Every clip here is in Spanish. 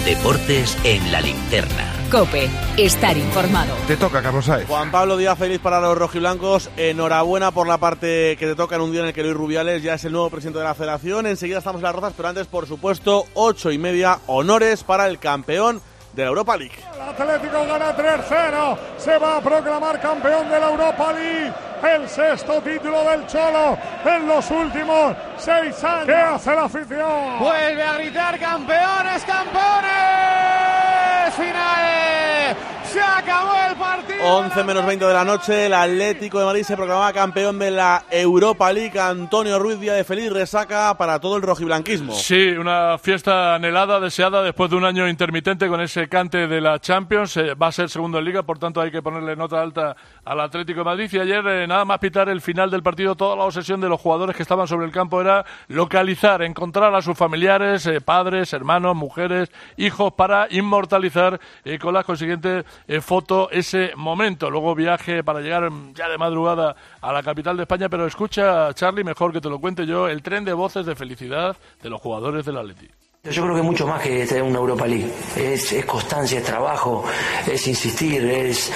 Deportes en la linterna. COPE, estar informado. Te toca, Carlos Saez. Juan Pablo, día feliz para los rojiblancos. Enhorabuena por la parte que te toca en un día en el que Luis Rubiales ya es el nuevo presidente de la federación. Enseguida estamos en las rozas, pero antes, por supuesto, 8:30, honores para el campeón de la Europa League. El Atlético gana 3-0, se va a proclamar campeón de la Europa League, el sexto título del Cholo en los últimos 6 años. ¿Qué hace la afición? Vuelve a gritar campeones, campeones, finales. Se acabó el partido. 11:20 de la noche, el Atlético de Madrid se proclamaba campeón de la Europa League. Antonio Ruiz, día de feliz resaca para todo el rojiblanquismo. Sí, una fiesta anhelada, deseada, después de un año intermitente con ese cante de la Champions. Va a ser segundo en Liga, por tanto hay que ponerle nota alta al Atlético de Madrid. Y ayer, nada más pitar el final del partido, toda la obsesión de los jugadores que estaban sobre el campo era localizar, encontrar a sus familiares, padres, hermanos, mujeres, hijos, para inmortalizar con la consiguiente foto ese momento. Luego viaje para llegar ya de madrugada a la capital de España, pero escucha, Charlie, mejor que te lo cuente yo, el tren de voces de felicidad de los jugadores del Atleti. Yo creo que mucho más que tener una Europa League. Es constancia, es trabajo, es insistir, es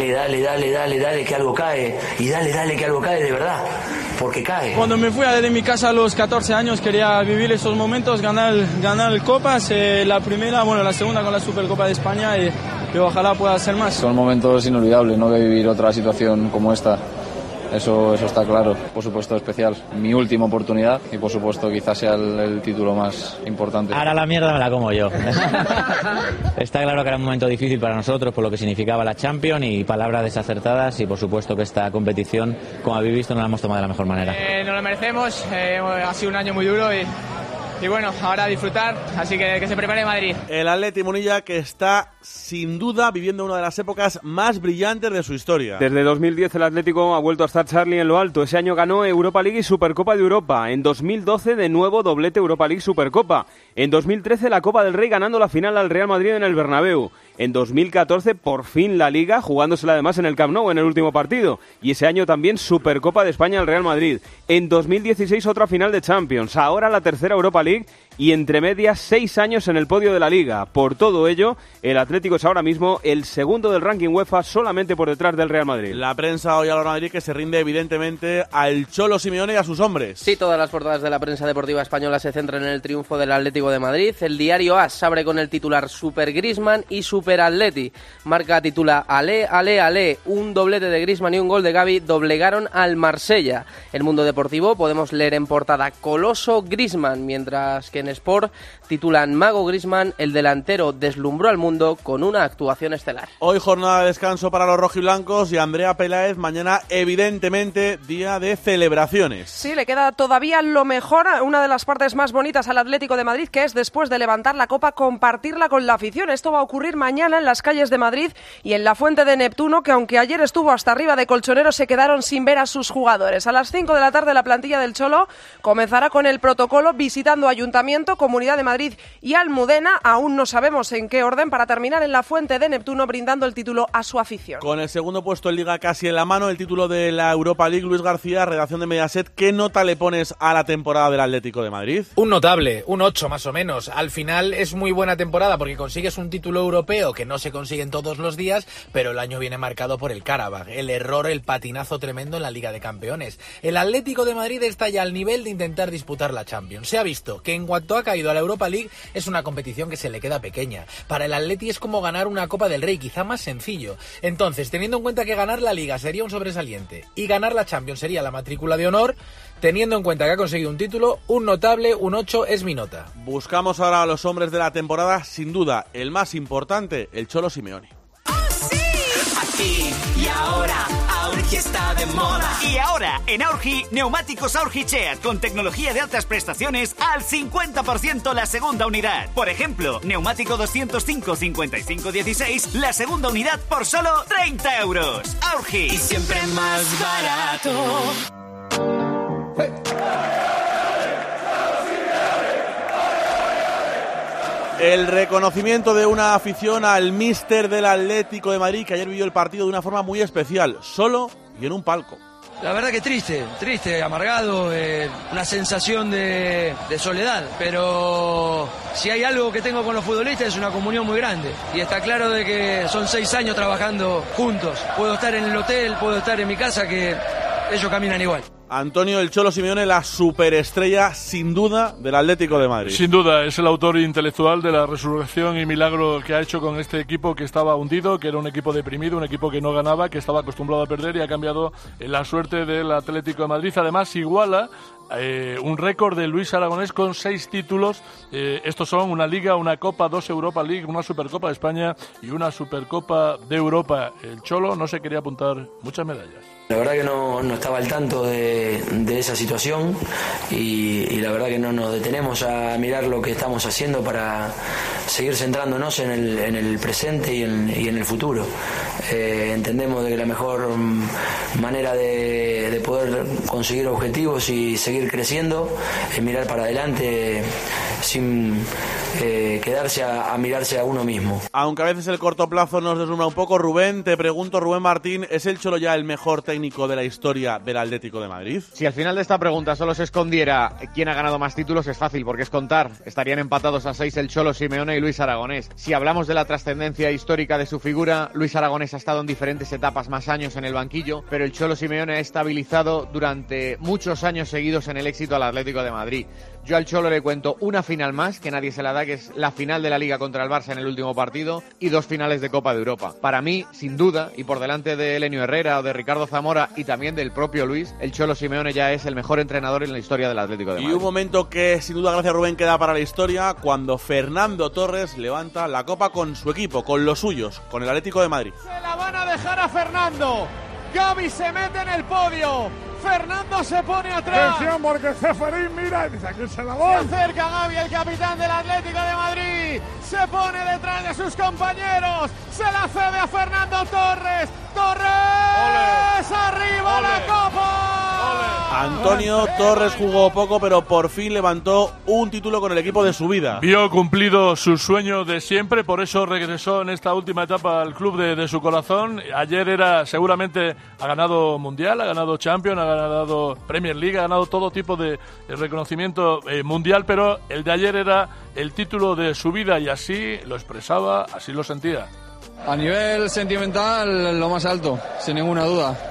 dale que algo cae, y dale que algo cae de verdad, porque cae. Cuando me fui de mi casa a los 14 años quería vivir esos momentos, ganar copas, la primera, la segunda con la Supercopa de España y ojalá pueda ser más. Son momentos inolvidables, ¿no?, de vivir otra situación como esta. Eso está claro. Por supuesto especial. Mi última oportunidad y por supuesto quizás sea el título más importante. Ahora la mierda me la como yo. Está claro que era un momento difícil para nosotros por lo que significaba la Champions y palabras desacertadas, y por supuesto que esta competición, como habéis visto, no la hemos tomado de la mejor manera. Nos lo merecemos, ha sido un año muy duro y bueno, ahora a disfrutar, así que se prepare Madrid. El Atleti Munilla, que está sin duda viviendo una de las épocas más brillantes de su historia. Desde 2010 el Atlético ha vuelto a estar, Charlie, en lo alto. Ese año ganó Europa League y Supercopa de Europa. En 2012 de nuevo doblete Europa League Supercopa. En 2013 la Copa del Rey, ganando la final al Real Madrid en el Bernabéu. En 2014 por fin la Liga, jugándosela además en el Camp Nou en el último partido. Y ese año también Supercopa de España al Real Madrid. En 2016 otra final de Champions. Ahora la tercera Europa League y entre medias 6 años en el podio de la Liga. Por todo ello, el Atlético es ahora mismo el segundo del ranking UEFA, solamente por detrás del Real Madrid. La prensa hoy a la Madrid, que se rinde evidentemente al Cholo Simeone y a sus hombres. Sí, todas las portadas de la prensa deportiva española se centran en el triunfo del Atlético de Madrid. El diario AS abre con el titular Super Griezmann y Super Atleti. Marca titula Ale, un doblete de Griezmann y un gol de Gavi doblegaron al Marsella. El Mundo Deportivo podemos leer en portada Coloso Griezmann, mientras que en Sport titulan Mago Griezmann, el delantero deslumbró al mundo con una actuación estelar. Hoy jornada de descanso para los rojiblancos y Andrea Peláez mañana evidentemente día de celebraciones. Sí, le queda todavía lo mejor, una de las partes más bonitas al Atlético de Madrid, que es después de levantar la copa compartirla con la afición. Esto va a ocurrir mañana en las calles de Madrid y en la Fuente de Neptuno, que aunque ayer estuvo hasta arriba de colchoneros, se quedaron sin ver a sus jugadores. A las 5 de la tarde la plantilla del Cholo comenzará con el protocolo visitando Ayuntamiento, Comunidad de Madrid y Almudena, aún no sabemos en qué orden, para terminar en la Fuente de Neptuno brindando el título a su afición. Con el segundo puesto en Liga casi en la mano, el título de la Europa League, Luis García, redacción de Mediaset, ¿qué nota le pones a la temporada del Atlético de Madrid? Un notable, un 8 más o menos. Al final es muy buena temporada porque consigues un título europeo que no se consiguen todos los días, pero el año viene marcado por el Karabag, el error, el patinazo tremendo en la Liga de Campeones. El Atlético de Madrid está ya al nivel de intentar disputar la Champions. Se ha visto que en cuanto ha caído a la Europa League es una competición que se le queda pequeña. Para el Atleti es como ganar una Copa del Rey, quizá más sencillo. Entonces, teniendo en cuenta que ganar la Liga sería un sobresaliente y ganar la Champions sería la matrícula de honor, teniendo en cuenta que ha conseguido un título, un notable, un 8 es mi nota. Buscamos ahora a los hombres de la temporada, sin duda, el más importante, el Cholo Simeone. Aquí y ahora, Aurgi está de moda. Y ahora, en Aurgi, neumáticos Aurgi Cheat con tecnología de altas prestaciones al 50% la segunda unidad. Por ejemplo, neumático 205-55-16, la segunda unidad por solo 30 euros. Aurgi. Y siempre más barato. El reconocimiento de una afición al míster del Atlético de Madrid, que ayer vivió el partido de una forma muy especial, solo y en un palco. La verdad que triste, amargado, una sensación de soledad, pero si hay algo que tengo con los futbolistas es una comunión muy grande y está claro de que son 6 años trabajando juntos. Puedo estar en el hotel, puedo estar en mi casa, que ellos caminan igual. Antonio El Cholo Simeone, la superestrella sin duda del Atlético de Madrid. Sin duda, es el autor intelectual de la resurrección y milagro que ha hecho con este equipo que estaba hundido, que era un equipo deprimido, un equipo que no ganaba, que estaba acostumbrado a perder y ha cambiado la suerte del Atlético de Madrid. Además, iguala un récord de Luis Aragonés con 6 títulos. Estos son una Liga, una Copa, 2 Europa League, una Supercopa de España y una Supercopa de Europa. El Cholo no se quería apuntar muchas medallas. La verdad que no estaba al tanto de esa situación y la verdad que no nos detenemos a mirar lo que estamos haciendo para seguir centrándonos en el presente y en el futuro. Entendemos de que la mejor manera de poder conseguir objetivos y seguir creciendo es mirar para adelante sin quedarse a mirarse a uno mismo. Aunque a veces el corto plazo nos deslumbra un poco, Rubén, te pregunto, Rubén Martín, ¿es el Cholo ya el mejor técnico de la historia del Atlético de Madrid? Si al final de esta pregunta solo se escondiera quién ha ganado más títulos, es fácil, porque es contar. Estarían empatados a 6 el Cholo Simeone y Luis Aragonés. Si hablamos de la trascendencia histórica de su figura, Luis Aragonés ha estado en diferentes etapas más años en el banquillo, pero el Cholo Simeone ha estabilizado durante muchos años seguidos en el éxito al Atlético de Madrid. Yo al Cholo le cuento una final más, que nadie se la da, que es la final de la Liga contra el Barça en el último partido, y 2 finales de Copa de Europa. Para mí, sin duda, y por delante de Elenio Herrera o de Ricardo Zamora y también del propio Luis, el Cholo Simeone ya es el mejor entrenador en la historia del Atlético de Madrid. Y un momento que sin duda, gracias Rubén, queda para la historia, cuando Fernando Torres levanta la copa con su equipo, con los suyos, con el Atlético de Madrid. Se la van a dejar a Fernando. Gavi se mete en el podio. Fernando se pone atrás. Atención porque Ceferín mira y dice: aquí se la voy. Se acerca Gavi, el capitán del Atlético de Madrid. Se pone detrás de sus compañeros. Se la cede a Fernando Torres. ¡Torres! ¡Ole! ¡Arriba ¡ole! La copa! ¡Ole! Antonio Torres jugó poco, pero por fin levantó un título con el equipo de su vida. Vio cumplido su sueño de siempre, por eso regresó en esta última etapa al club de su corazón. Ayer seguramente ha ganado Mundial, ha ganado Champions, ha ganado Premier League, ha ganado todo tipo de reconocimiento mundial, pero el de ayer era el título de su vida y así lo expresaba, así lo sentía. A nivel sentimental, lo más alto, sin ninguna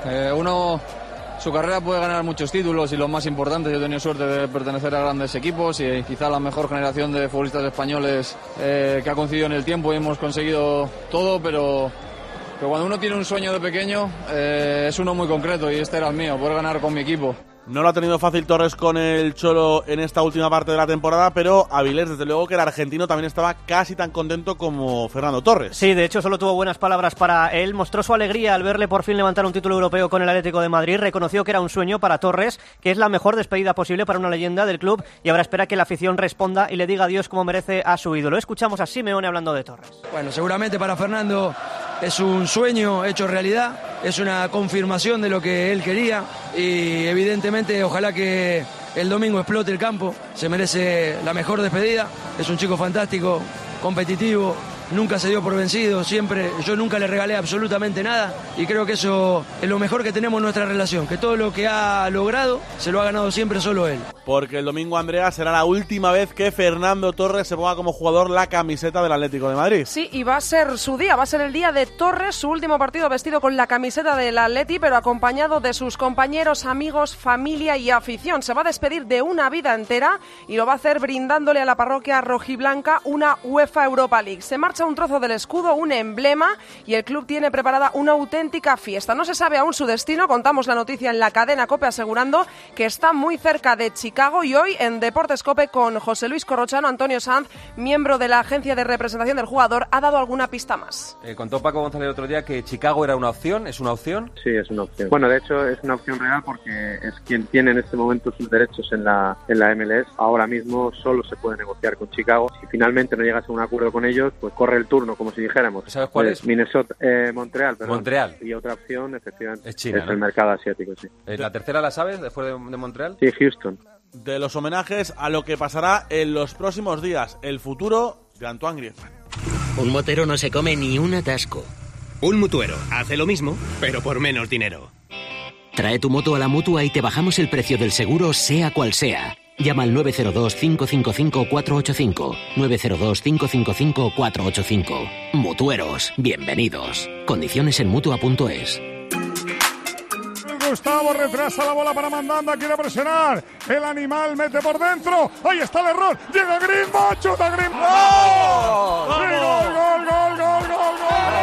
duda. Su carrera puede ganar muchos títulos y los más importantes. Yo he tenido suerte de pertenecer a grandes equipos y quizá la mejor generación de futbolistas españoles que ha coincidido en el tiempo y hemos conseguido todo, pero cuando uno tiene un sueño de pequeño es uno muy concreto y este era el mío, poder ganar con mi equipo. No lo ha tenido fácil Torres con el Cholo en esta última parte de la temporada, pero Avilés, desde luego que el argentino también estaba casi tan contento como Fernando Torres. Sí, de hecho solo tuvo buenas palabras para él, mostró su alegría al verle por fin levantar un título europeo con el Atlético de Madrid, reconoció que era un sueño para Torres, que es la mejor despedida posible para una leyenda del club y ahora espera que la afición responda y le diga adiós como merece a su ídolo. Escuchamos a Simeone hablando de Torres. Bueno, seguramente para Fernando es un sueño hecho realidad, es una confirmación de lo que él quería y evidentemente ojalá que el domingo explote el campo, se merece la mejor despedida, es un chico fantástico, competitivo, nunca se dio por vencido, yo nunca le regalé absolutamente nada y creo que eso es lo mejor que tenemos en nuestra relación, que todo lo que ha logrado se lo ha ganado siempre solo él. Porque el domingo, Andrea, será la última vez que Fernando Torres se ponga como jugador la camiseta del Atlético de Madrid. Sí, y va a ser su día, va a ser el día de Torres, su último partido vestido con la camiseta del Atleti, pero acompañado de sus compañeros, amigos, familia y afición. Se va a despedir de una vida entera y lo va a hacer brindándole a la parroquia rojiblanca una UEFA Europa League. Se marcha un trozo del escudo, un emblema, y el club tiene preparada una auténtica fiesta. No se sabe aún su destino, contamos la noticia en la cadena COPE asegurando que está muy cerca de Chicago y hoy en Deportes COPE con José Luis Corrochano, Antonio Sanz, miembro de la agencia de representación del jugador, ha dado alguna pista más. Contó Paco González el otro día que Chicago era una opción, ¿es una opción? Sí, es una opción. Bueno, de hecho es una opción real porque es quien tiene en este momento sus derechos en la MLS. Ahora mismo solo se puede negociar con Chicago. Si finalmente no llegas a un acuerdo con ellos, pues corre el turno, como si dijéramos. ¿Sabes cuál es? Minnesota, Montreal, perdón. Montreal. Y otra opción, efectivamente, es China, es ¿no? El mercado asiático, sí. ¿La tercera la sabes, después de Montreal? Sí, Houston. De los homenajes a lo que pasará en los próximos días, el futuro de Antoine Griezmann. Un motero no se come ni un atasco. Un mutuero hace lo mismo, pero por menos dinero. Trae tu moto a la Mutua y te bajamos el precio del seguro, sea cual sea. Llama al 902-555-485. 902-555-485. Mutueros, bienvenidos. Condiciones en Mutua.es. Gustavo retrasa la bola para Mandanda, quiere presionar. El animal mete por dentro. Ahí está el error. Llega Griezmann, chuta Griezmann. ¡Oh! ¡Gol, gol, gol, gol, gol, gol!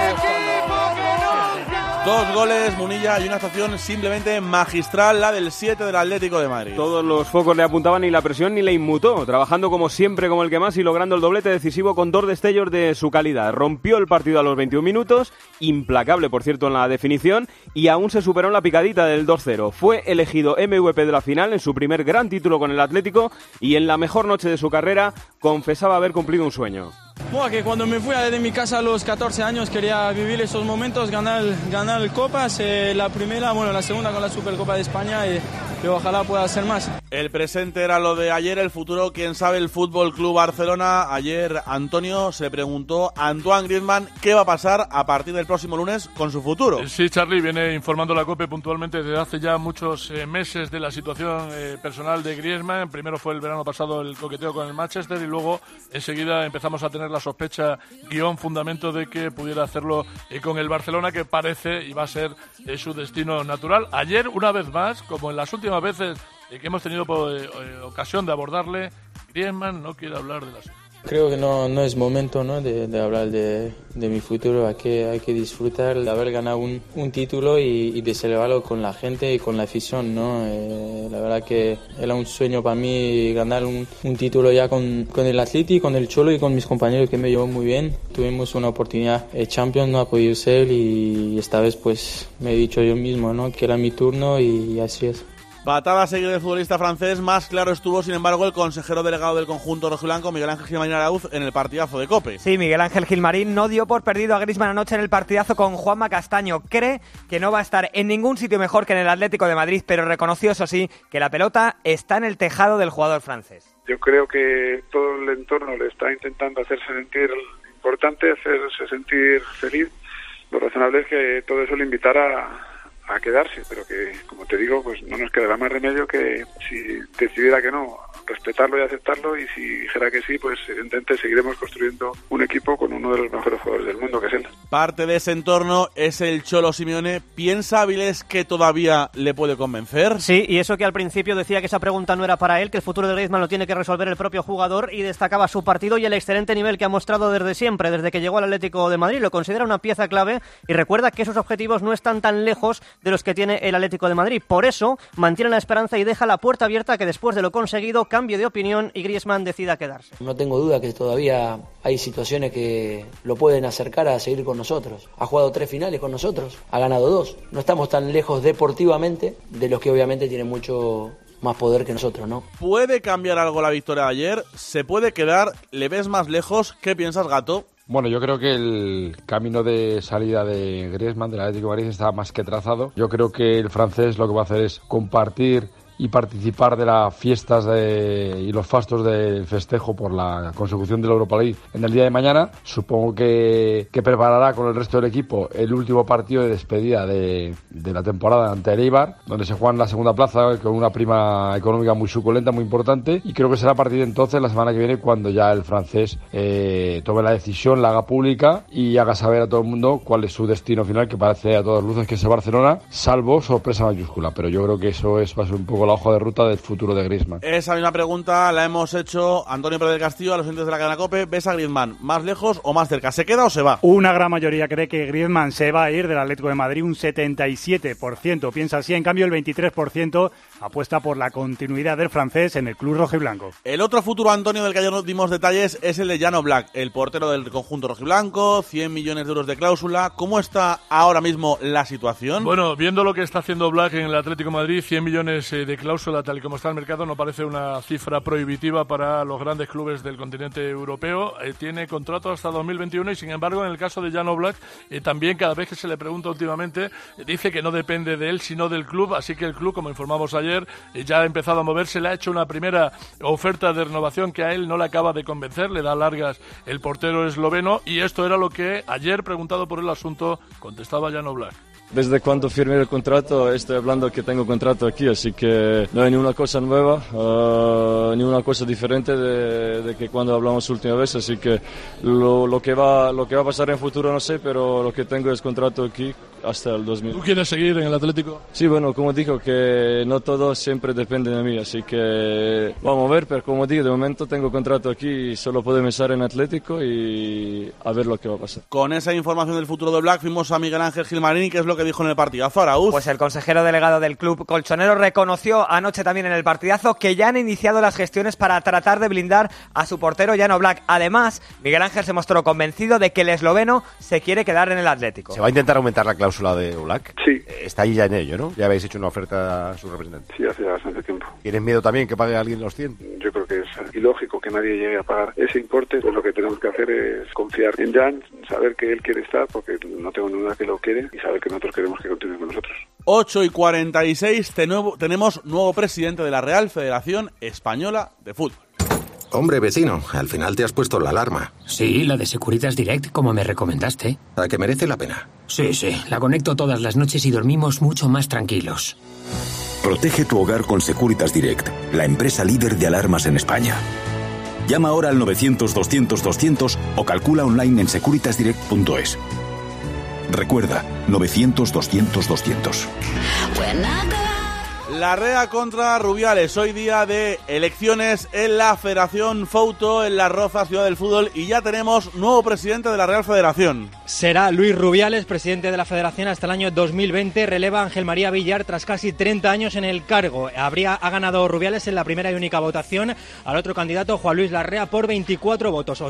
Dos goles, Munilla, y una actuación simplemente magistral, la del 7 del Atlético de Madrid. Todos los focos le apuntaban, ni la presión ni le inmutó, trabajando como siempre como el que más y logrando el doblete decisivo con 2 destellos de su calidad. Rompió el partido a los 21 minutos, implacable por cierto en la definición, y aún se superó en la picadita del 2-0. Fue elegido MVP de la final en su primer gran título con el Atlético y en la mejor noche de su carrera confesaba haber cumplido un sueño. Bueno, que cuando me fui de mi casa a los 14 años quería vivir esos momentos, ganar copas, la primera, la segunda con la Supercopa de España y ojalá pueda hacer más. El presente era lo de ayer, el futuro, quién sabe, el Fútbol Club Barcelona. Ayer Antonio se preguntó a Antoine Griezmann qué va a pasar a partir del próximo lunes con su futuro. Sí, Charlie, viene informando la COPE puntualmente desde hace ya muchos meses de la situación personal de Griezmann. Primero fue el verano pasado el coqueteo con el Manchester y luego enseguida empezamos a tener la sospecha, fundamento de que pudiera hacerlo con el Barcelona, que parece y va a ser su destino natural. Ayer, una vez más, como en las últimas veces que hemos tenido ocasión de abordarle, Griezmann no quiere hablar de las... Creo que no es momento, ¿no? de hablar de mi futuro. Hay que disfrutar de haber ganado un título y de celebrarlo con la gente y con la afición, ¿no? La verdad que era un sueño para mí ganar un título ya con el Atleti, con el Cholo y con mis compañeros, que me llevó muy bien. Tuvimos una oportunidad, Champions no ha podido ser y esta vez pues me he dicho yo mismo, ¿no? Que era mi turno y así es. Patada seguida del futbolista francés, más claro estuvo, sin embargo, el consejero delegado del conjunto rojiblanco, Miguel Ángel Gilmarín Arauz, en el partidazo de COPE. Sí, Miguel Ángel Gilmarín no dio por perdido a Griezmann anoche en el partidazo con Juanma Castaño. Cree que no va a estar en ningún sitio mejor que en el Atlético de Madrid, pero reconoció, eso sí, que la pelota está en el tejado del jugador francés. Yo creo que todo el entorno le está intentando hacerse sentir importante, hacerse sentir feliz. Lo razonable es que todo eso le invitara a quedarse, pero que, como te digo, pues no nos quedará más remedio que, si decidiera que no, respetarlo y aceptarlo, y si dijera que sí, pues evidentemente seguiremos construyendo un equipo con uno de los mejores jugadores del mundo, que es él. Parte de ese entorno es el Cholo Simeone. ¿Piensa Avilés que todavía le puede convencer? Sí, y eso que al principio decía que esa pregunta no era para él, que el futuro de Griezmann lo tiene que resolver el propio jugador, y destacaba su partido y el excelente nivel que ha mostrado desde siempre, desde que llegó al Atlético de Madrid. Lo considera una pieza clave y recuerda que esos objetivos no están tan lejos de los que tiene el Atlético de Madrid. Por eso mantiene la esperanza y deja la puerta abierta a que después de lo conseguido cambie de opinión y Griezmann decida quedarse. No tengo duda que todavía hay situaciones que lo pueden acercar a seguir con nosotros. Ha jugado 3 finales con nosotros, ha ganado 2. No estamos tan lejos deportivamente de los que obviamente tienen mucho más poder que nosotros, ¿no? ¿Puede cambiar algo la victoria de ayer? ¿Se puede quedar? ¿Le ves más lejos? ¿Qué piensas, Gato? Bueno, yo creo que el camino de salida de Griezmann del Atlético de Madrid está más que trazado. Yo creo que el francés lo que va a hacer es compartir y participar de las fiestas y los fastos del festejo por la consecución de la Europa League en el día de mañana. Supongo que preparará con el resto del equipo el último partido de despedida de la temporada ante el Eibar, donde se juega en la segunda plaza con una prima económica muy suculenta, muy importante, y creo que será a partir de entonces, la semana que viene, cuando ya el francés tome la decisión, la haga pública y haga saber a todo el mundo cuál es su destino final, que parece a todas luces que es el Barcelona, salvo sorpresa mayúscula, pero yo creo que eso va a ser un poco la hoja de ruta del futuro de Griezmann. Esa misma pregunta la hemos hecho Antonio Pérez del Castillo a los oyentes de la cadena COPE. ¿Ves a Griezmann más lejos o más cerca? ¿Se queda o se va? Una gran mayoría cree que Griezmann se va a ir del Atlético de Madrid, un 77% piensa así. En cambio, el 23% apuesta por la continuidad del francés en el club rojiblanco. El otro futuro, Antonio, del que ayer nos dimos detalles, es el de Jan Oblak, el portero del conjunto rojiblanco, 100 millones de euros de cláusula. ¿Cómo está ahora mismo la situación? Bueno, viendo lo que está haciendo Oblak en el Atlético de Madrid, 100 millones de cláusula, tal y como está el mercado, no parece una cifra prohibitiva para los grandes clubes del continente europeo. Tiene contrato hasta 2021 y, sin embargo, en el caso de Jan Oblak, también cada vez que se le pregunta últimamente, dice que no depende de él, sino del club. Así que el club, como informamos ayer, ya ha empezado a moverse. Le ha hecho una primera oferta de renovación que a él no le acaba de convencer, le da largas el portero esloveno, y esto era lo que ayer, preguntado por el asunto, contestaba Jan Oblak. Desde cuando firmé el contrato estoy hablando que tengo contrato aquí, así que no hay ninguna cosa nueva, ninguna cosa diferente de que cuando hablamos última vez, así que lo que va a pasar en futuro no sé, pero lo que tengo es contrato aquí hasta el 2000. ¿Tú quieres seguir en el Atlético? Sí, bueno, como digo, que no todo siempre depende de mí, así que vamos a ver, pero como digo, de momento tengo contrato aquí y solo puedo empezar en Atlético y a ver lo que va a pasar. Con esa información del futuro de Black fuimos a Miguel Ángel Gilmarini, que es lo que dijo en el partidazo. Araúz. Pues el consejero delegado del club colchonero reconoció anoche también en el partidazo que ya han iniciado las gestiones para tratar de blindar a su portero Jan Oblak. Además, Miguel Ángel se mostró convencido de que el esloveno se quiere quedar en el Atlético. ¿Se va a intentar aumentar la cláusula de Oblak? Sí. Está ahí ya en ello, ¿no? Ya habéis hecho una oferta a su representante. Sí, hace bastante tiempo. ¿Tienes miedo también que pague alguien los 100? Yo creo que es ilógico que nadie llegue a pagar ese importe. Pues lo que tenemos que hacer es confiar en Jan, saber que él quiere estar, porque no tengo duda que lo quiere, y saber que nosotros queremos que continúe con nosotros. 8:46, tenemos nuevo presidente de la Real Federación Española de Fútbol. Hombre, vecino, al final te has puesto la alarma. Sí, la de Securitas Direct, como me recomendaste. ¿A que merece la pena? Sí, la conecto todas las noches y dormimos mucho más tranquilos. Protege tu hogar con Securitas Direct, la empresa líder de alarmas en España. Llama ahora al 900-200-200 o calcula online en securitasdirect.es. Recuerda, 900-200-200. Larrea contra Rubiales, hoy día de elecciones en la Federación Fouto, en Las Rozas, Ciudad del Fútbol, y ya tenemos nuevo presidente de la Real Federación. Será Luis Rubiales, presidente de la Federación hasta el año 2020, releva a Ángel María Villar tras casi 30 años en el cargo. Ha ganado Rubiales en la primera y única votación al otro candidato, Juan Luis Larrea, por 24 votos,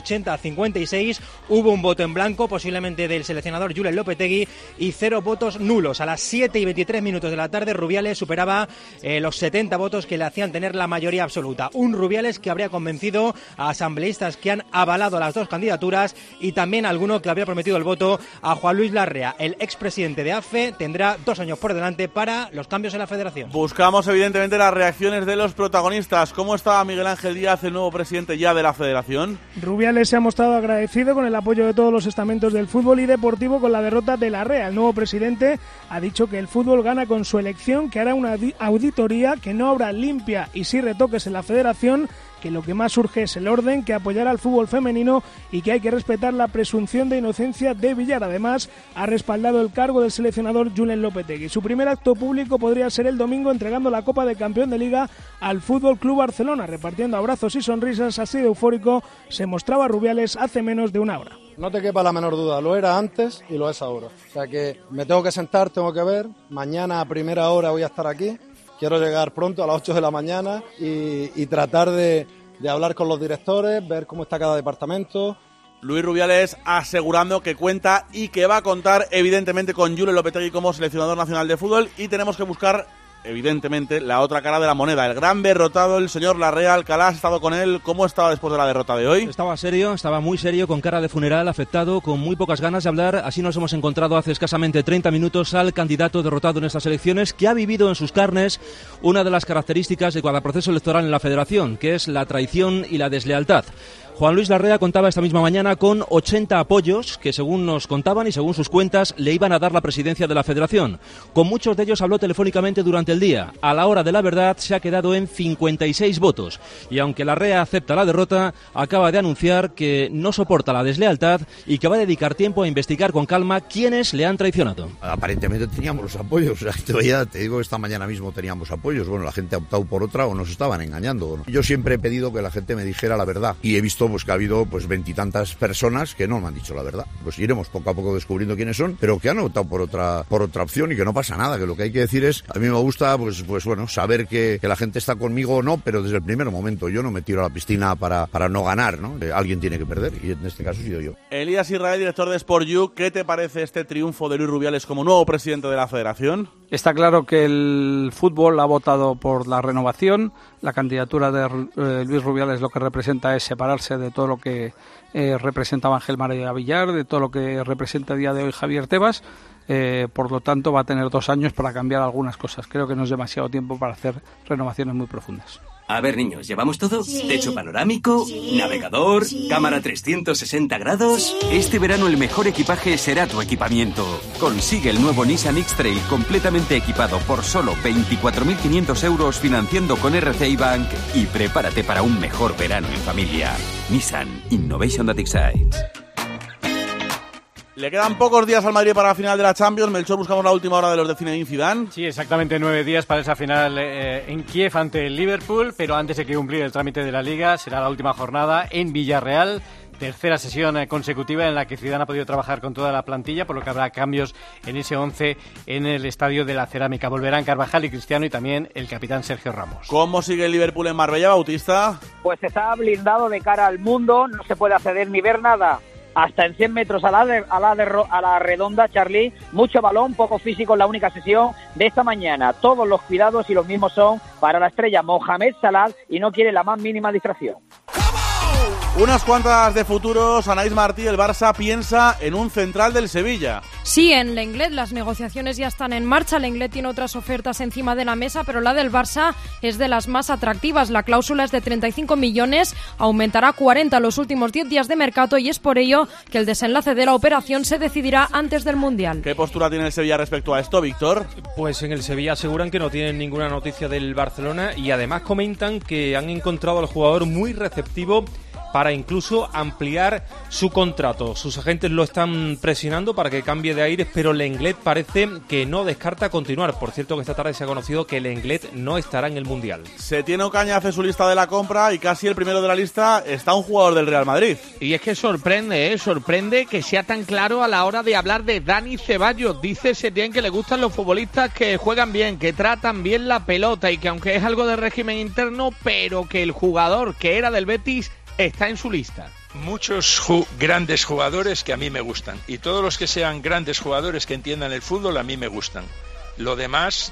80-56, hubo un voto en blanco, posiblemente del seleccionador Julen Lopetegui, y 0 votos nulos. A las 7:23 de la tarde, Rubiales superaba los 70 votos que le hacían tener la mayoría absoluta. Un Rubiales que habría convencido a asambleístas que han avalado las dos candidaturas y también alguno que habría prometido el voto a Juan Luis Larrea. El expresidente de AFE tendrá 2 años por delante para los cambios en la federación. Buscamos evidentemente las reacciones de los protagonistas. ¿Cómo está Miguel Ángel Díaz, el nuevo presidente ya de la federación? Rubiales se ha mostrado agradecido con el apoyo de todos los estamentos del fútbol y deportivo con la derrota de Larrea. El nuevo presidente ha dicho que el fútbol gana con su elección, que hará una auditoría, que no habrá limpia y sí retoques en la federación, que lo que más surge es el orden, que apoyará al fútbol femenino y que hay que respetar la presunción de inocencia de Villar. Además, ha respaldado el cargo del seleccionador Julen Lopetegui. Su primer acto público podría ser el domingo entregando la Copa de Campeón de Liga al Fútbol Club Barcelona, repartiendo abrazos y sonrisas. Así de eufórico se mostraba Rubiales hace menos de una hora. No te quepa la menor duda, lo era antes y lo es ahora. O sea que me tengo que sentar, tengo que ver. Mañana a primera hora voy a estar aquí. Quiero llegar pronto a las 8 de la mañana y tratar de hablar con los directores, ver cómo está cada departamento. Luis Rubiales asegurando que cuenta y que va a contar evidentemente con Julen Lopetegui como seleccionador nacional de fútbol, y tenemos que buscar evidentemente la otra cara de la moneda, el gran derrotado, el señor Larrea. Alcalá, has estado con él, ¿cómo estaba después de la derrota de hoy? Estaba muy serio, con cara de funeral, afectado, con muy pocas ganas de hablar. Así nos hemos encontrado hace escasamente 30 minutos al candidato derrotado en estas elecciones, que ha vivido en sus carnes una de las características de cada proceso electoral en la federación, que es la traición y la deslealtad. Juan Luis Larrea contaba esta misma mañana con 80 apoyos que, según nos contaban y según sus cuentas, le iban a dar la presidencia de la federación. Con muchos de ellos habló telefónicamente durante el día. A la hora de la verdad se ha quedado en 56 votos. Y aunque Larrea acepta la derrota, acaba de anunciar que no soporta la deslealtad y que va a dedicar tiempo a investigar con calma quiénes le han traicionado. Aparentemente teníamos los apoyos. O sea, te digo que esta mañana mismo teníamos apoyos. Bueno, la gente ha optado por otra o nos estaban engañando. Yo siempre he pedido que la gente me dijera la verdad. Y he visto pues que ha habido pues 20 y tantas personas que no me han dicho la verdad. Pues iremos poco a poco descubriendo quiénes son, pero que han optado por otra opción y que no pasa nada, que lo que hay que decir es, a mí me gusta pues bueno, saber que la gente está conmigo o no, pero desde el primer momento. Yo no me tiro a la piscina para no ganar, ¿no? Alguien tiene que perder y en este caso he sido yo. Elías Israel, director de Sport You, ¿qué te parece este triunfo de Luis Rubiales como nuevo presidente de la federación? Está claro que el fútbol ha votado por la renovación. La candidatura de Luis Rubiales lo que representa es separarse de todo lo que representaba Ángel María Villar, de todo lo que representa a día de hoy Javier Tebas. Por lo tanto, va a tener 2 años para cambiar algunas cosas. Creo que no es demasiado tiempo para hacer renovaciones muy profundas. A ver, niños, ¿llevamos todo? Sí. Techo panorámico, Sí. navegador, Sí. cámara 360 grados. Este verano el mejor equipaje será tu equipamiento. Consigue el nuevo Nissan X-Trail completamente equipado por solo 24.500 euros financiando con RCI Bank y prepárate para un mejor verano en familia. Nissan Innovation that excites. Le quedan pocos días al Madrid para la final de la Champions. Melchor, buscamos la última hora de los de Zinedine Zidane. Sí, exactamente 9 días para esa final en Kiev ante el Liverpool, pero antes de que cumplir el trámite de la Liga, será la última jornada en Villarreal. Tercera sesión consecutiva en la que Zidane ha podido trabajar con toda la plantilla, por lo que habrá cambios en ese 11 en el Estadio de la Cerámica. Volverán Carvajal y Cristiano y también el capitán Sergio Ramos. ¿Cómo sigue el Liverpool en Marbella, Bautista? Pues está blindado de cara al mundo, no se puede acceder ni ver nada. Hasta en 100 metros a la redonda, Charlie. Mucho balón, poco físico en la única sesión de esta mañana. Todos los cuidados y los mismos son para la estrella Mohamed Salah y no quiere la más mínima distracción. Unas cuantas de futuros. Anaís Martí, el Barça piensa en un central del Sevilla. Sí, en Lenglet las negociaciones ya están en marcha. Lenglet tiene otras ofertas encima de la mesa, pero la del Barça es de las más atractivas. La cláusula es de 35 millones, aumentará 40 los últimos 10 días de mercado y es por ello que el desenlace de la operación se decidirá antes del Mundial. ¿Qué postura tiene el Sevilla respecto a esto, Víctor? Pues en el Sevilla aseguran que no tienen ninguna noticia del Barcelona y además comentan que han encontrado al jugador muy receptivo para incluso ampliar su contrato. Sus agentes lo están presionando para que cambie de aires, pero Lenglet parece que no descarta continuar. Por cierto, que esta tarde se ha conocido que Lenglet no estará en el Mundial. Setién Ocaña hace su lista de la compra y casi el primero de la lista está un jugador del Real Madrid. Y es que sorprende que sea tan claro a la hora de hablar de Dani Ceballos. Dice Setién que le gustan los futbolistas que juegan bien, que tratan bien la pelota y que aunque es algo de régimen interno, pero que el jugador que era del Betis está en su lista. Muchos grandes jugadores que a mí me gustan y todos los que sean grandes jugadores que entiendan el fútbol a mí me gustan. Lo demás,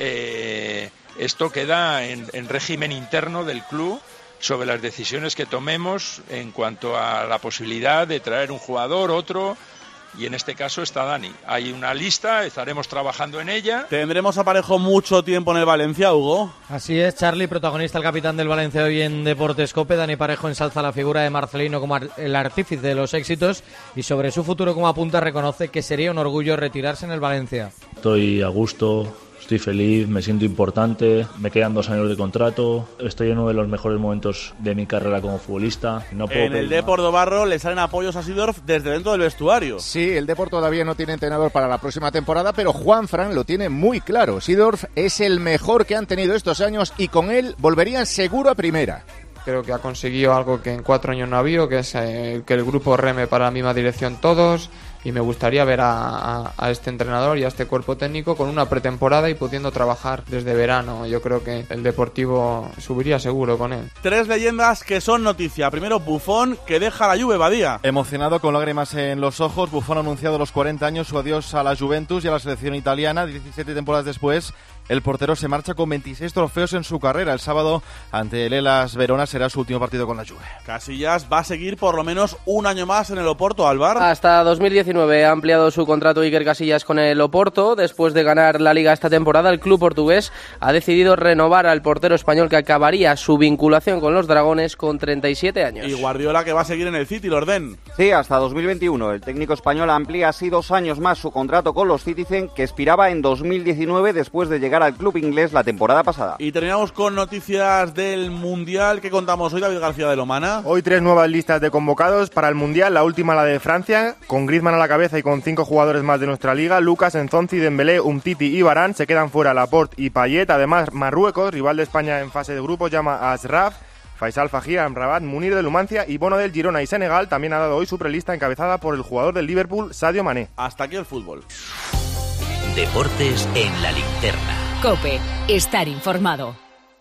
esto queda en régimen interno del club sobre las decisiones que tomemos en cuanto a la posibilidad de traer un jugador, otro, y en este caso está Dani. Hay una lista, estaremos trabajando en ella. ¿Tendremos a Parejo mucho tiempo en el Valencia, Hugo? Así es, Charlie, protagonista, el capitán del Valencia hoy en Deportes COPE. Dani Parejo ensalza la figura de Marcelino como el artífice de los éxitos y sobre su futuro como apunta reconoce que sería un orgullo retirarse en el Valencia. Estoy a gusto, estoy feliz, me siento importante, me quedan 2 años de contrato, estoy en uno de los mejores momentos de mi carrera como futbolista. No puedo en el Depor do Barro le salen apoyos a Seedorf desde dentro del vestuario. Sí, el Depor todavía no tiene entrenador para la próxima temporada, pero Juanfran lo tiene muy claro. Seedorf es el mejor que han tenido estos años y con él volverían seguro a primera. Creo que ha conseguido algo que en 4 años no ha habido, que es que el grupo reme para la misma dirección todos, y me gustaría ver a este entrenador y a este cuerpo técnico con una pretemporada y pudiendo trabajar desde verano. Yo creo que el Deportivo subiría seguro con él. 3 leyendas que son noticia. Primero, Buffon, que deja la Juve, Badía. Emocionado, con lágrimas en los ojos, Buffon ha anunciado a los 40 años su adiós a la Juventus y a la selección italiana. 17 temporadas después, el portero se marcha con 26 trofeos en su carrera. El sábado, ante el Hellas Verona, será su último partido con la Juve. Casillas va a seguir por lo menos un año más en el Oporto, Alvar. Hasta 2019 ha ampliado su contrato Iker Casillas con el Oporto. Después de ganar la Liga esta temporada, el club portugués ha decidido renovar al portero español, que acabaría su vinculación con los Dragones con 37 años. Y Guardiola, que va a seguir en el City, Lorden. Sí, hasta 2021. El técnico español amplía así 2 años más su contrato con los Citizen, que expiraba en 2019 después de llegar al club inglés la temporada pasada. Y terminamos con noticias del Mundial. ¿Qué contamos hoy, David García de Lomana? Hoy 3 nuevas listas de convocados para el Mundial. La última, la de Francia, con Griezmann a la cabeza y con 5 jugadores más de nuestra liga. Lucas, Enzonzi, Dembélé, Umtiti y Varane. Se quedan fuera Laporte y Payet. Además, Marruecos, rival de España en fase de grupos, llama a Ashraf, Faisal Fajir, Amrabat, Munir del Numancia y Bono del Girona. Y Senegal también ha dado hoy su prelista encabezada por el jugador del Liverpool, Sadio Mané. Hasta aquí el fútbol. Deportes en la linterna. COPE, estar informado.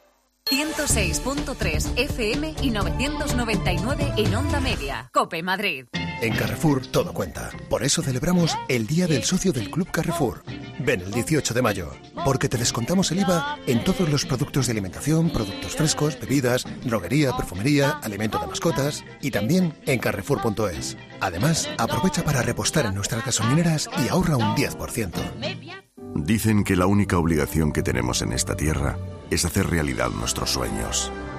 106.3 FM y 999 en Onda Media. COPE Madrid. En Carrefour todo cuenta. Por eso celebramos el Día del Socio del Club Carrefour. Ven el 18 de mayo, porque te descontamos el IVA en todos los productos de alimentación, productos frescos, bebidas, droguería, perfumería, alimento de mascotas y también en Carrefour.es. Además, aprovecha para repostar en nuestras gasolineras y ahorra un 10%. Dicen que la única obligación que tenemos en esta tierra es hacer realidad nuestros sueños.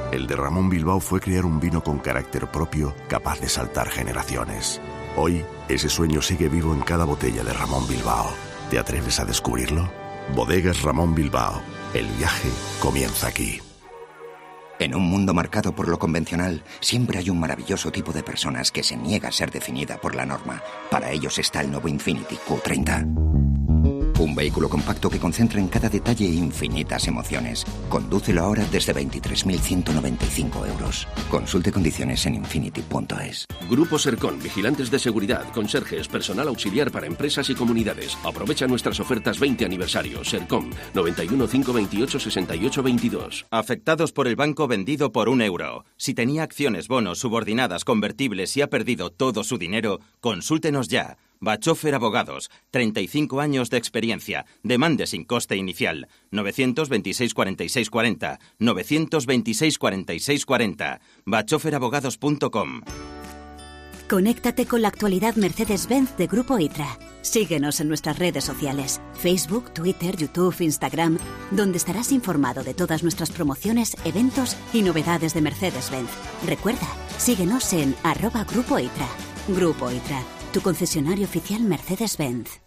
El de Ramón Bilbao fue crear un vino con carácter propio, capaz de saltar generaciones. Hoy, ese sueño sigue vivo en cada botella de Ramón Bilbao. ¿Te atreves a descubrirlo? Bodegas Ramón Bilbao. El viaje comienza aquí. En un mundo marcado por lo convencional, siempre hay un maravilloso tipo de personas que se niega a ser definida por la norma. Para ellos está el nuevo Infiniti Q30. Un vehículo compacto que concentra en cada detalle infinitas emociones. Condúcelo ahora desde 23.195 euros. Consulte condiciones en infiniti.es. Grupo Sercon, vigilantes de seguridad, conserjes, personal auxiliar para empresas y comunidades. Aprovecha nuestras ofertas 20 aniversario. Sercon, 91 528 68 22. Afectados por el banco vendido por €1. Si tenía acciones, bonos, subordinadas, convertibles y ha perdido todo su dinero, consúltenos ya. Bachofer Abogados, 35 años de experiencia. Demande sin coste inicial. 926 46 40. 926 46 40. bachoferabogados.com. Conéctate con la actualidad Mercedes-Benz de Grupo ITRA. Síguenos en nuestras redes sociales, Facebook, Twitter, YouTube, Instagram, donde estarás informado de todas nuestras promociones, eventos y novedades de Mercedes-Benz. Recuerda, síguenos en @Grupo ITRA. Grupo ITRA, tu concesionario oficial Mercedes-Benz.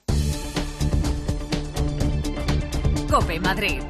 COPE Madrid.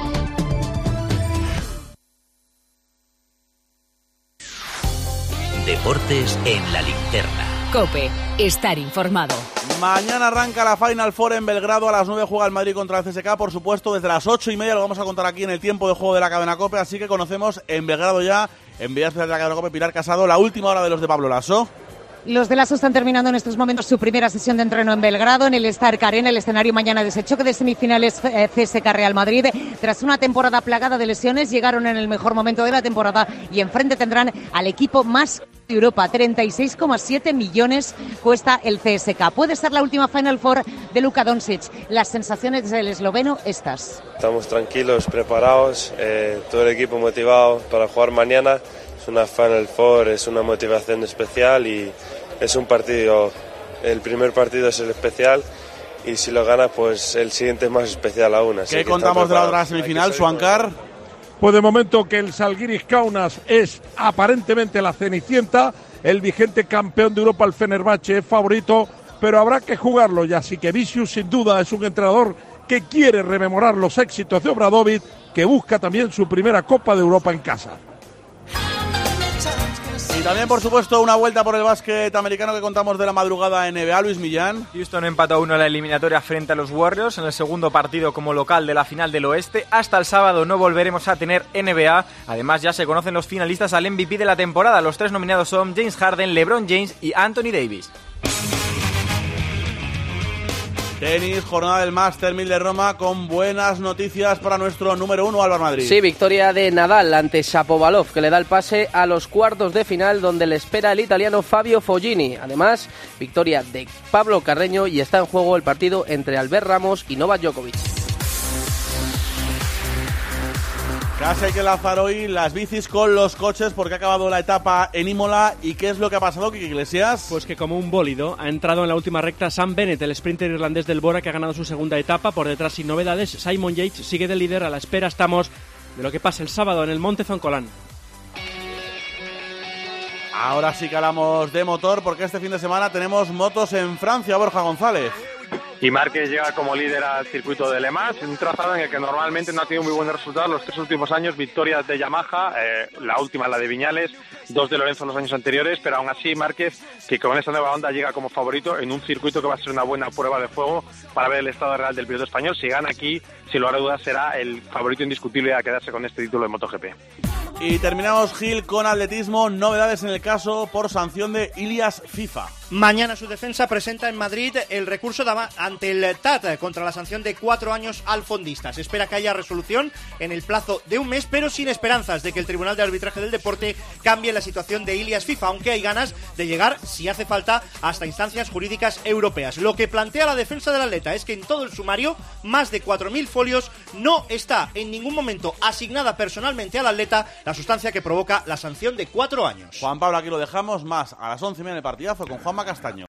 Deportes en la linterna. COPE, estar informado. Mañana arranca la Final Four en Belgrado. A las 9 juega el Madrid contra el CSKA. Por supuesto, desde las 8:30 lo vamos a contar aquí en el tiempo de juego de la cadena COPE. Así que conocemos en Belgrado ya, en Vía Especial de la cadena COPE, Pilar Casado, la última hora de los de Pablo Lasso. Los de Lasso están terminando en estos momentos su primera sesión de entreno en Belgrado, en el Stark Arena, el escenario mañana de ese choque de semifinales CSKA Real Madrid. Tras una temporada plagada de lesiones, llegaron en el mejor momento de la temporada y enfrente tendrán al equipo más de Europa. 36,7 millones cuesta el CSKA. Puede ser la última Final Four de Luka Doncic. Las sensaciones del esloveno estas. Estamos tranquilos, preparados, todo el equipo motivado para jugar mañana. Es una Final Four, es una motivación especial y es un partido, el primer partido es el especial y si lo gana pues el siguiente es más especial aún. ¿Qué contamos de la otra semifinal, Suancar? Pues de momento que el Žalgiris Kaunas es aparentemente la cenicienta, el vigente campeón de Europa, el Fenerbahce, es favorito, pero habrá que jugarlo ya, así que Vicius sin duda es un entrenador que quiere rememorar los éxitos de Obradovic, que busca también su primera Copa de Europa en casa. Y también, por supuesto, una vuelta por el básquet americano que contamos de la madrugada en NBA. Luis Millán. Houston empató 1 en la eliminatoria frente a los Warriors en el segundo partido como local de la final del oeste. Hasta el sábado no volveremos a tener NBA. Además, ya se conocen los finalistas al MVP de la temporada. Los 3 nominados son James Harden, LeBron James y Anthony Davis. Tenis, jornada del Master 1000 de Roma con buenas noticias para nuestro número 1, Álvaro Madrid. Sí, victoria de Nadal ante Shapovalov, que le da el pase a los cuartos de final, donde le espera el italiano Fabio Fognini. Además, victoria de Pablo Carreño y está en juego el partido entre Albert Ramos y Novak Djokovic. Casi hay que lanzar hoy las bicis con los coches porque ha acabado la etapa en Imola. ¿Y qué es lo que ha pasado, Kiki Iglesias? Pues que como un bólido ha entrado en la última recta Sam Bennett, el sprinter irlandés del Bora, que ha ganado su segunda etapa. Por detrás, sin novedades, Simon Yates sigue de líder. A la espera estamos de lo que pase el sábado en el Monte Zoncolán. Ahora sí que hablamos de motor porque este fin de semana tenemos motos en Francia, Borja González. Y Márquez llega como líder al circuito de Le Mans, un trazado en el que normalmente no ha tenido muy buenos resultados los 3 últimos años, victorias de Yamaha, la última la de Viñales, 2 de Lorenzo en los años anteriores, pero aún así Márquez, que con esta nueva onda llega como favorito en un circuito que va a ser una buena prueba de fuego para ver el estado real del piloto español. Si gana aquí, sin lugar a dudas, será el favorito indiscutible a quedarse con este título de MotoGP. Y terminamos, Gil, con atletismo. Novedades en el caso por sanción de Ilias FIFA. Mañana su defensa presenta en Madrid el recurso ante el TAT contra la sanción de 4 años al fondista. Se espera que haya resolución en el plazo de un mes, pero sin esperanzas de que el Tribunal de Arbitraje del Deporte cambie la situación de Ilias FIFA, aunque hay ganas de llegar, si hace falta, hasta instancias jurídicas europeas. Lo que plantea la defensa del atleta es que en todo el sumario, más de 4.000 folios, no está en ningún momento asignada personalmente al atleta la sustancia que provoca la sanción de 4 años. Juan Pablo, aquí lo dejamos, más a las 11:30 en el partidazo con Juanma Castaño.